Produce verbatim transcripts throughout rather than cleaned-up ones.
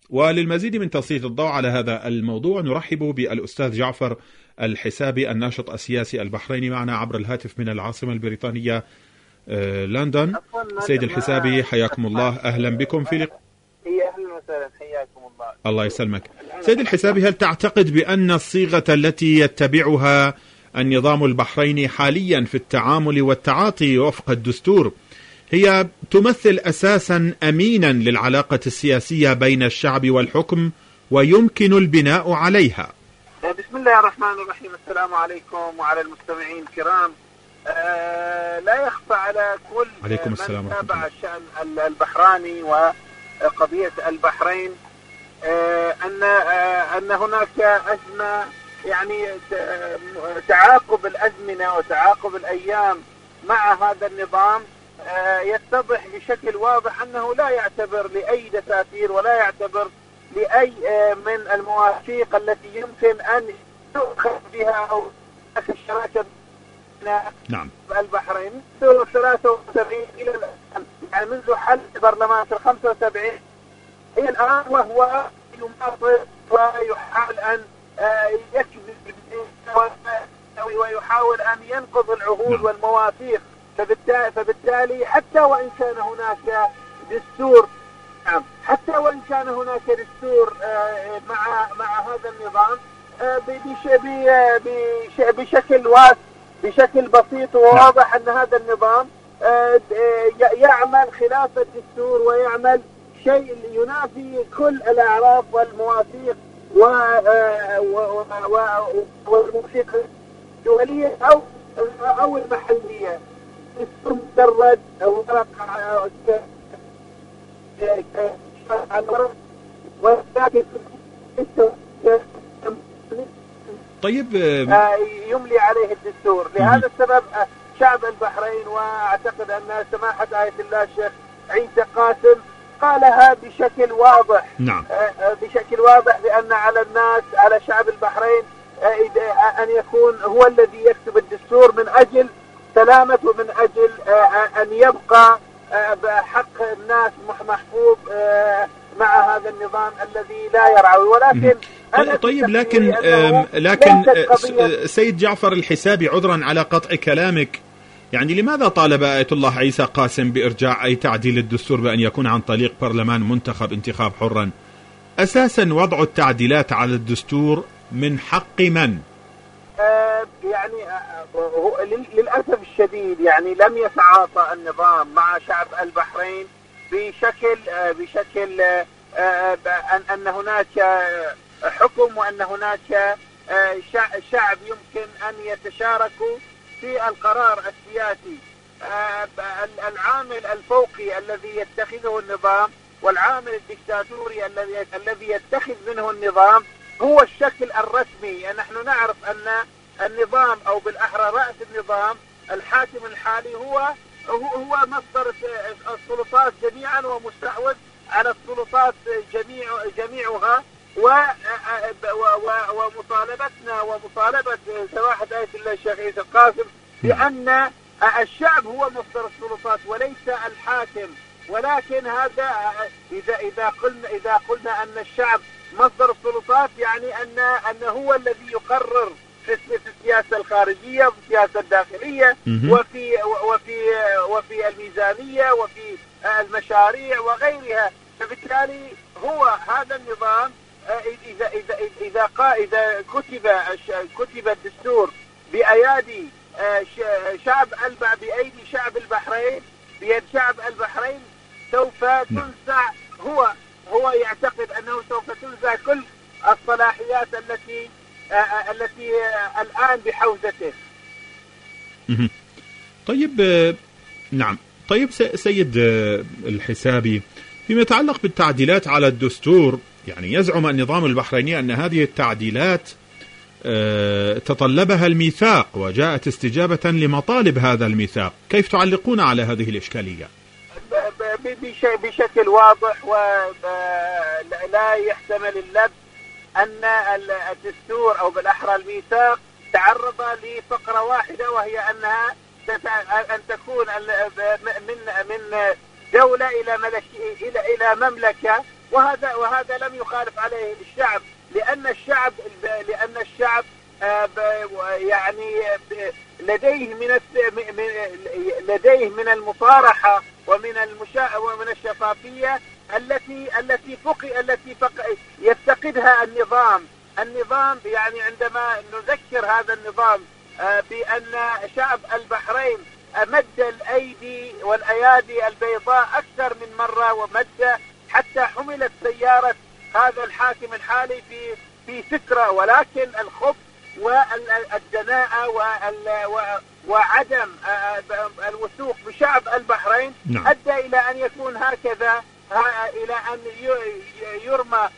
وللمزيد من تسليط الضوء على هذا الموضوع نرحب بالأستاذ جعفر الحسابي الناشط السياسي البحريني معنا عبر الهاتف من العاصمة البريطانية لندن. سيد الحسابي حياكم الله، أهلا بكم في لقاء. أهلا وسهلا، حياكم الله. الله يسلمك. سيد الحسابي، هل تعتقد بأن الصيغة التي يتبعها النظام البحريني حاليا في التعامل والتعاطي وفق الدستور هي تمثل أساسا أمينا للعلاقة السياسية بين الشعب والحكم ويمكن البناء عليها؟ بسم الله الرحمن الرحيم. السلام عليكم وعلى المستمعين الكرام. آه لا يخفى على كل عليكم من السلام تابع الشأن البحراني وقضية البحرين آه أن آه أن هناك أزمة، يعني تعاقب الأزمنة وتعاقب الأيام مع هذا النظام آه يتضح بشكل واضح أنه لا يعتبر لأي دساتير ولا يعتبر لأي آه من المواثيق التي يمكن أن يؤخذ بها أو الشراكة نعم البحرين منذ ثلاثة وسبعين إلى الآن، يعني منذ حل برلمان في خمسة وسبعين إلى الآن، وهو يماطل ويحاول أن يكذب ويحاول أن ينقض العهود والمواثيق. فبالتالي, فبالتالي حتى وإن كان هناك دستور نعم حتى وإن كان هناك دستور مع مع هذا النظام بشكل واسع بشكل بسيط وواضح أن هذا النظام يعمل خلاف الدستور ويعمل شيء ينافي كل الأعراف والمواثيق والموسيقى الدولية أو أو المحلية. مجرد ورق طيب يملي عليه الدستور. لهذا السبب شعب البحرين، واعتقد ان سماحة آية الله الشيخ عيسى قاسم قالها بشكل واضح نعم. بشكل واضح بان على الناس على شعب البحرين ان يكون هو الذي يكتب الدستور من اجل سلامة ومن اجل ان يبقى حق الناس محفوظ مع هذا النظام الذي لا يرعوي. ولكن طيب لكن لكن سيد جعفر الحسابي، عذرا على قطع كلامك، يعني لماذا طالب آية الله عيسى قاسم بإرجاع أي تعديل الدستور بأن يكون عن طريق برلمان منتخب انتخاب حرا؟ أساسا وضع التعديلات على الدستور من حق من؟ آه يعني آه للأسف الشديد يعني لم يتعاطى النظام مع شعب البحرين بشكل آه بشكل آه أن أن هناك حكم وأن هناك شعب يمكن أن يتشاركوا في القرار السياسي. العامل الفوقي الذي يتخذه النظام والعامل الدكتاتوري الذي الذي يتخذ منه النظام هو الشكل الرسمي. نحن نعرف أن النظام أو بالأحرى رأس النظام الحاكم الحالي هو هو مصدر السلطات جميعا ومستحوذ على السلطات جميع جميعها. ومطالبتنا ومطالبة سماحة آية الله الشيخ عيسى القاسم بأن الشعب هو مصدر السلطات وليس الحاكم. ولكن هذا إذا إذا قلنا إذا قلنا أن الشعب مصدر السلطات يعني أن أن هو الذي يقرر في السياسة الخارجية وفي السياسة الداخلية وفي وفي وفي الميزانية وفي المشاريع وغيرها. فبالتالي هو هذا النظام إذا إذا إذا قا إذا كتب كتب الدستور بأيادي شعب البع بأيدي شعب البحرين بيد شعب البحرين سوف تنزع هو هو يعتقد أنه سوف تنزع كل الصلاحيات التي التي الآن بحوزته. طيب نعم. طيب سيد الحسابي، فيما يتعلق بالتعديلات على الدستور، يعني يزعم النظام البحريني أن هذه التعديلات تطلبها الميثاق وجاءت استجابة لمطالب هذا الميثاق، كيف تعلقون على هذه الإشكالية؟ بشكل واضح ولا يحتمل اللبس أن الدستور أو بالأحرى الميثاق تعرض لفقرة واحدة، وهي أنها أن تكون من من دولة إلى ملك إلى إلى مملكة وهذا وهذا لم يخالف عليه الشعب، لأن الشعب لأن الشعب يعني لديه من لديه من المصارحة ومن المشا ومن الشفافية التي التي فقي التي فقي يفتقدها النظام. النظام يعني عندما نذكر هذا النظام بأن شعب البحرين مد الأيدي والأيادي البيضاء أكثر من مرة، ومد حتى حملت سيارة هذا الحاكم الحالي في في سترة، ولكن الخبث والدناءة وعدم الوثوق بشعب البحرين نعم. أدى إلى أن يكون هكذا، إلى أن يرمى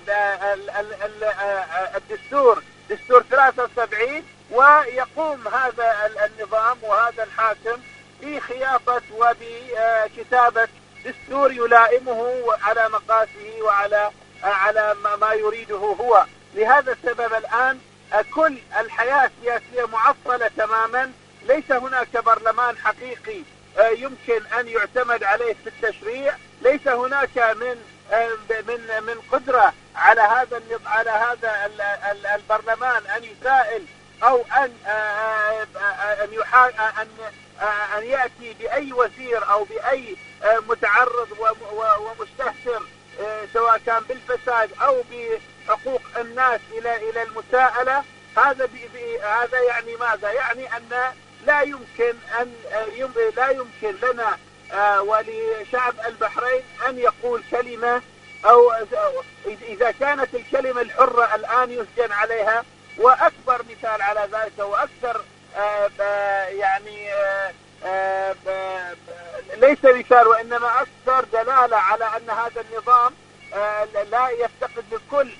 الدستور دستور ثلاثة وسبعين، ويقوم هذا النظام وهذا الحاكم بخياطة وبكتابة دستور يلائمه على مقاسه وعلى على ما يريده هو. لهذا السبب الآن كل الحياة السياسية معطلة تماما، ليس هناك برلمان حقيقي يمكن أن يعتمد عليه في التشريع، ليس هناك من من من قدرة على هذا على هذا البرلمان أن يسائل أو أن أن أن أن يأتي بأي وزير أو بأي متعرض ومستهتر سواء كان بالفساد أو بحقوق الناس إلى إلى المساءلة. هذا هذا يعني ماذا؟ يعني أن لا يمكن أن لا يمكن لنا ولشعب البحرين أن يقول كلمة، أو إذا كانت الكلمة الحرة الآن يسجن عليها. وأكبر مثال على ذلك وأكثر يعني ليس مثال وإنما أكثر دلالة على أن هذا النظام لا يفتقد لكل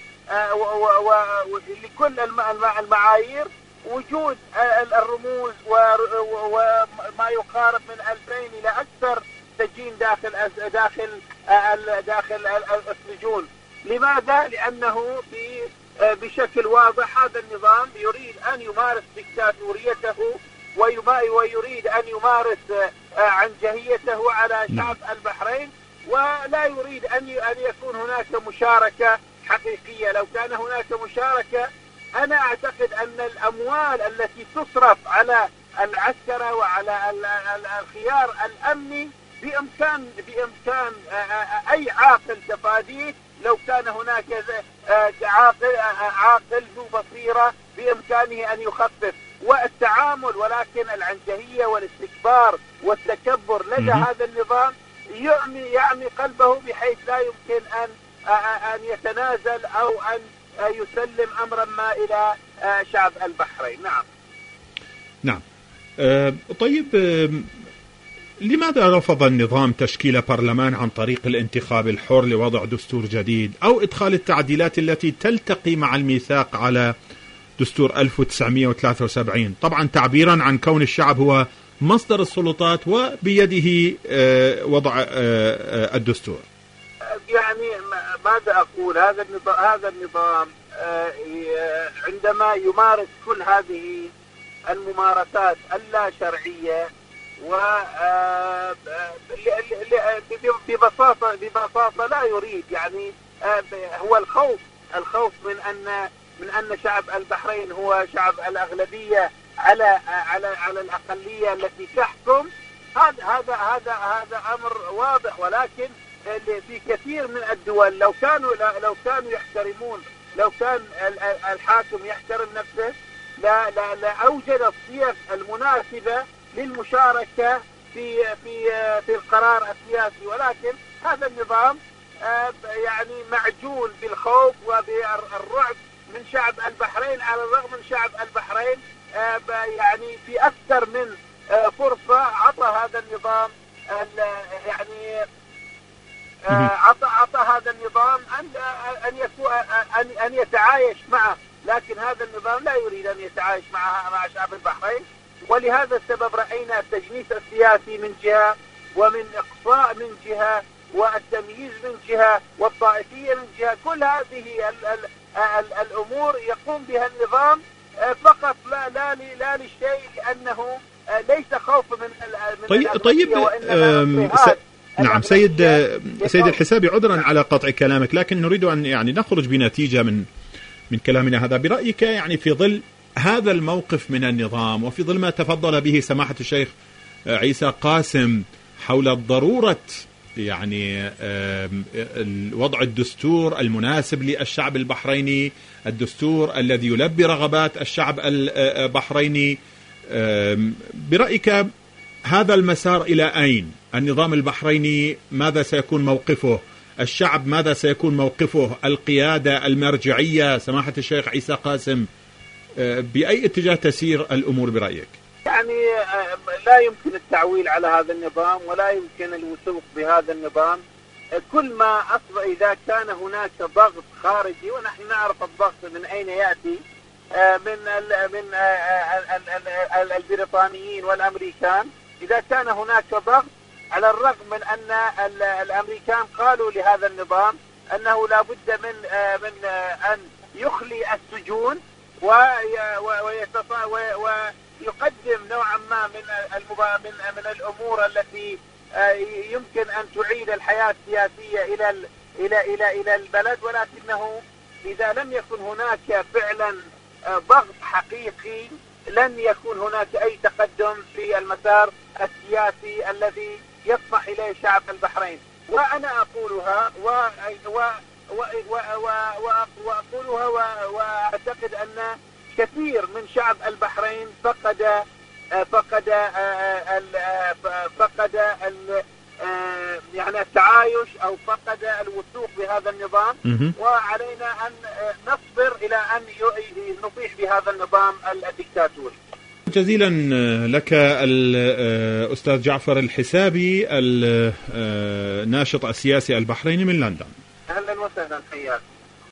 ولكل المعايير وجود الرموز وما يقارب من ألفين إلى أكثر سجين داخل داخل داخل السجون. لماذا؟ لأنه بشكل واضح هذا النظام يريد أن يمارس ديكتاتوريته ويريد أن يمارس عنجهيته على شعب البحرين، ولا يريد أن أن يكون هناك مشاركة حقيقية. لو كان هناك مشاركة أنا أعتقد أن الأموال التي تصرف على العسكرة وعلى الخيار الأمني بإمكان بإمكان أي عاقل تفاديه. لو كان هناك عاقل عاقل ذو بصيرة بإمكانه أن يخفف والتعامل، ولكن العنجهية والاستكبار والتكبر لدى هذا النظام يعمي يعمي قلبه بحيث لا يمكن أن أن يتنازل أو أن يسلم أمرا ما إلى شعب البحرين. نعم نعم. أه طيب، أه لماذا رفض النظام تشكيل برلمان عن طريق الانتخاب الحر لوضع دستور جديد أو إدخال التعديلات التي تلتقي مع الميثاق على دستور ألف وتسعمائة وثلاثة وسبعين، طبعا تعبيرا عن كون الشعب هو مصدر السلطات وبيده أه وضع أه الدستور؟ يعني ماذا أقول؟ هذا النظام هذا النظام عندما يمارس كل هذه الممارسات اللا شرعية و ببساطة ببساطة لا يريد، يعني هو الخوف الخوف من أن من أن شعب البحرين هو شعب الأغلبية على على على الأقلية التي تحكم. هذا هذا هذا هذا أمر واضح، ولكن في كثير من الدول لو كانوا لو كانوا يحترمون لو كان الحاكم يحترم نفسه لا لا لا أوجد الصيغ المناسبة للمشاركة في في في القرار السياسي. ولكن هذا النظام يعني معجون بالخوف وبالرعب من شعب البحرين، على الرغم من شعب البحرين يعني في أكثر من فرصة عطى هذا النظام يعني عطى عطى هذا النظام أن أن يكون أن أن يتعايش معه، لكن هذا النظام لا يريد أن يتعايش مع مع شعب البحرين. ولهذا السبب رأينا التجنيس السياسي من جهة، ومن إقصاء من جهة، والتمييز من جهة، والطائفية من جهة. كل هذه ال ال ال الأمور يقوم بها النظام فقط لا لا لا للشيء، لأنه ليس خوف من من طيب طيب نعم سيد سيد الحسابي، عذرا على قطع كلامك، لكن نريد أن يعني نخرج بنتيجة من من كلامنا هذا. برأيك يعني في ظل هذا الموقف من النظام وفي ظل ما تفضل به سماحة الشيخ عيسى قاسم حول ضرورة يعني وضع الدستور المناسب للشعب البحريني، الدستور الذي يلبي رغبات الشعب البحريني، برأيك هذا المسار إلى أين؟ النظام البحريني ماذا سيكون موقفه؟ الشعب ماذا سيكون موقفه؟ القيادة المرجعية سماحة الشيخ عيسى قاسم، بأي اتجاه تسير الأمور برأيك؟ يعني لا يمكن التعويل على هذا النظام ولا يمكن الوثوق بهذا النظام. كل ما أصبح إذا كان هناك ضغط خارجي، ونحن نعرف الضغط من أين يأتي، من من البريطانيين والأمريكان. إذا كان هناك ضغط، على الرغم من أن الأمريكان قالوا لهذا النظام أنه لا بد من من أن يخلي السجون ويقدم نوعا ما من من من الأمور التي يمكن أن تعيد الحياة السياسية إلى إلى إلى إلى البلد، ولكنه إذا لم يكن هناك فعلا ضغط حقيقي لن يكون هناك أي تقدم في المسار السياسي الذي يطمح إليه شعب البحرين. وأنا أقولها و و وأقولها وأعتقد أن كثير من شعب البحرين فقد فقد فقد يعني التعايش أو فقد الوثوق بهذا النظام، وعلينا أن نصبر إلى أن نطيح بهذا النظام الدكتاتوري. جزيلا لك الأستاذ جعفر الحسابي الناشط السياسي البحريني من لندن.